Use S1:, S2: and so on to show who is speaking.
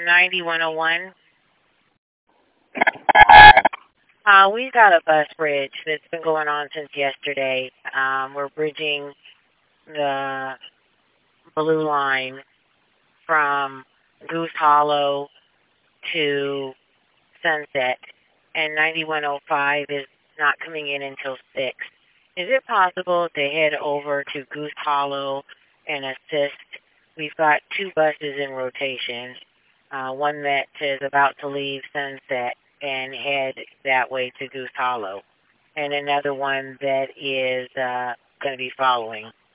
S1: 9101. We've got a bus bridge that's been going on since yesterday. We're bridging the blue line from Goose Hollow to Sunset, and 9105 is not coming in until 6. Is it possible to head over to Goose Hollow and assist? We've got 2 buses in rotation, one that is about to leave Sunset and head that way to Goose Hollow, and another one that is going to be following.